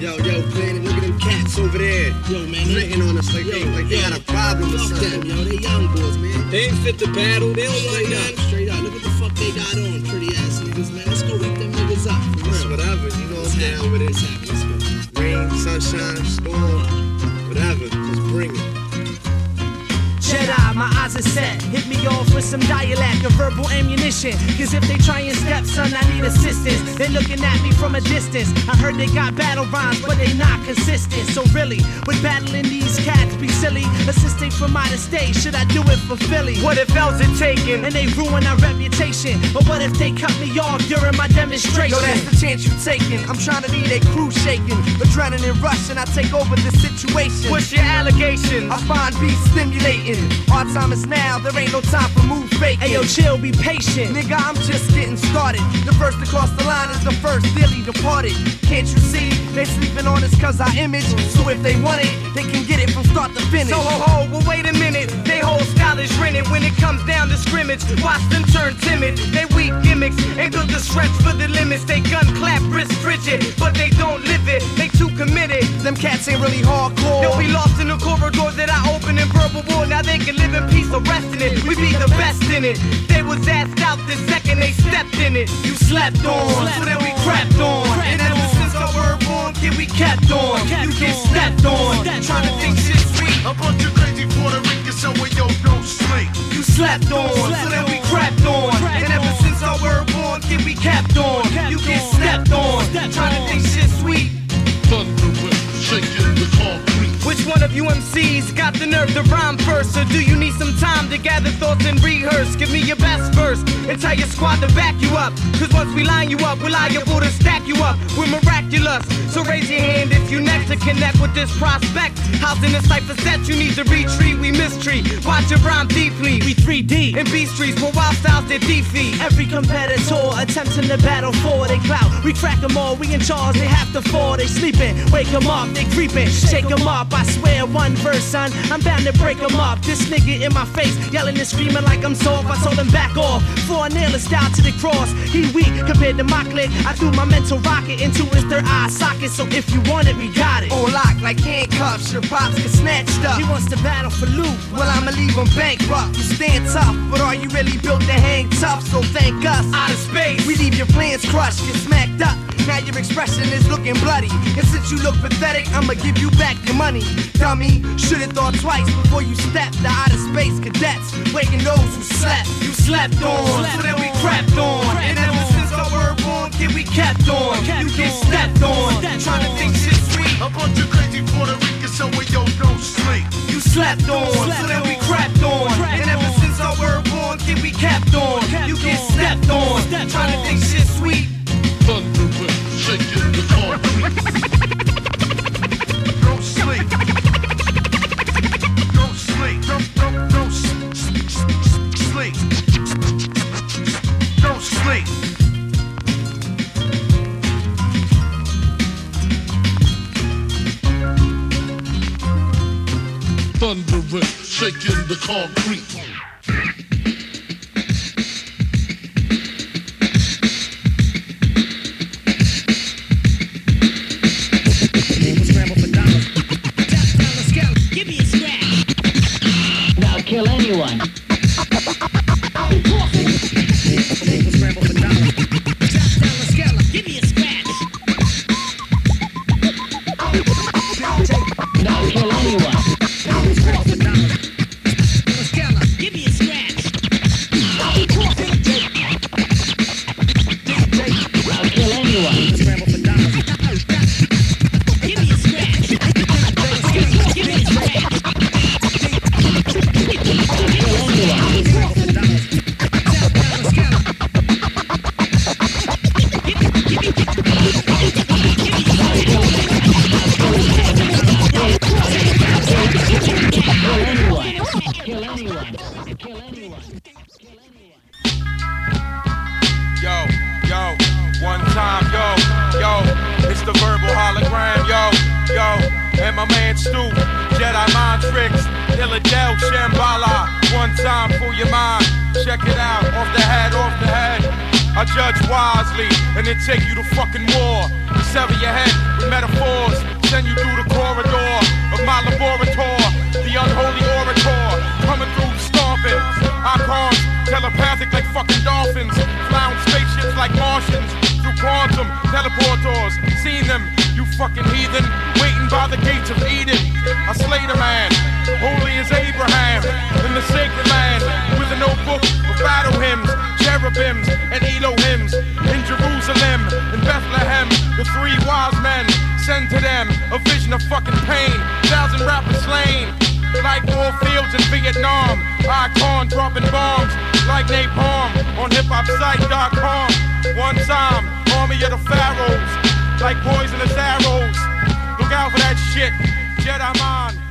Yo, Planet, look at them cats over there. Yo, man, flitting on us like they got a problem or something. Them, yo, they young boys, man. They ain't fit to battle. They don't like that. Straight up. Look what the fuck they got on, pretty ass niggas, man. Let's go eat them niggas up. For It's real. whatever, you know I'm down with it. Let's go. Rain, sunshine, storm, whatever, just bring it. Jedi, my eyes are set. Hit me off with some dialect or verbal ammunition. Cause if they try and step, son, I need assistance. They looking at me from a distance. I heard they got battle rhymes, but they not consistent. So really, would battling these cats be silly? Assisting from out of state, should I do it for Philly? What if L's are taken and they ruin our reputation? But what if they cut me off during my demonstration? Yo, that's the chance you taking. I'm trying to lead a crew shaking. Adrenaline rushing, I take over the situation. What's your allegation? I find beats stimulating. Our time is now, there ain't no time for move faking. Hey yo, chill, be patient. Nigga, I'm just getting started. The first to cross the line is the first dearly departed. Can't you see? They sleeping on us cause our image. So if they want it, they can get it from start to finish. So ho, well wait a minute. They whole style is rented when it comes down to scrimmage. Watch them turn timid. They weak gimmicks ain't built to stretch for the limits. They gun clap, wrist frigid, but they don't live it. They too committed. Them cats ain't really hardcore. They'll be lost in the corridors that I open in verbal war. Now they can live in peace or rest in it. We be the best in it. They was asked out the second they stepped in it. You slept on, so then we crapped on. And ever since I were born, kid, we kept on. You get stepped on, trying to think shit sweet. A bunch of crazy Puerto Ricans, so we yo don't sleep. You slept on, so then we crapped on. And ever since I were born, kid, we kept on. You get stepped on, trying to think shit sweet. Thunderous, shaking the concrete. Which one of you MCs got the nerve to rhyme first? Or do you need some time to gather thoughts and rehearse? Give me your best verse and tell your squad to back you up. Cause once we line you up, we're liable to stack you up. We're miraculous. So raise your hand if you next to connect with this prospect. House in the cipher set, you need to retreat, we mistreat. Watch your rhyme deeply. We 3D in B streets, for wild styles that defeat every competitor attempting to battle for they clout. We crack them all, we in charge, they have to fall. They sleeping, wake them up, they creeping, shake them up. I swear one verse, son, I'm bound to break them up. This nigga in my face, yelling and screaming like I'm soft. I told him back off, for a nail style to the cross. He weak compared to my clique. I threw my mental rocket into his third eye socket. So if you want it, we got it. On lock like handcuffs, your pops get snatched up. He wants to battle for loot. Well, I'ma leave him bankrupt. You stand tough, but are you really built to hang tough? So thank us. Out of space, we leave your plans crushed, get smacked up. Now your expression is looking bloody. And since you look pathetic, I'ma give you back your money. Dummy, should've thought twice before you stepped. The outer space cadets, waking those who slept. You slept on, so then we crapped on. And ever since I were born, kid, we kept on. You get stepped on, trying to think shit sweet. A bunch of crazy Puerto Ricans, so we yo don't sleep. You slept on, so then we crapped on. And ever since I were born, kid, we kept on. You get stepped on, trying to think shit sweet. Thunderous, shaking the concrete. Don't sleep. Don't sleep. Don't sleep. Don't sleep. Thunderous, shaking the concrete. Kill anyone. Give me a scratch. Not kill anyone. Give me a scratch. Not kill anyone. Give me a scratch. Give me a scratch. Yo, one time, yo, it's the verbal hologram, yo, and my man Stu, Jedi mind tricks, Illadelph, Shambhala, one time for your mind, check it out, off the head, I judge wisely, and then take you to fucking war, sever your head with metaphors send you through the corridor of my laboratory. The unholy orator coming through stomping. Icons telepathic like fucking dolphins, flying spaceships like Martians through quantum teleporters. Seen them, you fucking heathen, waiting by the gates of Eden. I slayed a man, holy as Abraham, in the sacred land, with a notebook of battle hymns, cherubims and Elohims. In Jerusalem, in Bethlehem, the three wise men send to them a vision of fucking pain. 1,000 rappers slain, like war fields in Vietnam. Icon dropping bombs like napalm on hiphopsite.com. One time, army of the pharaohs, like poisonous arrows. Look out for that shit, Jedi mind.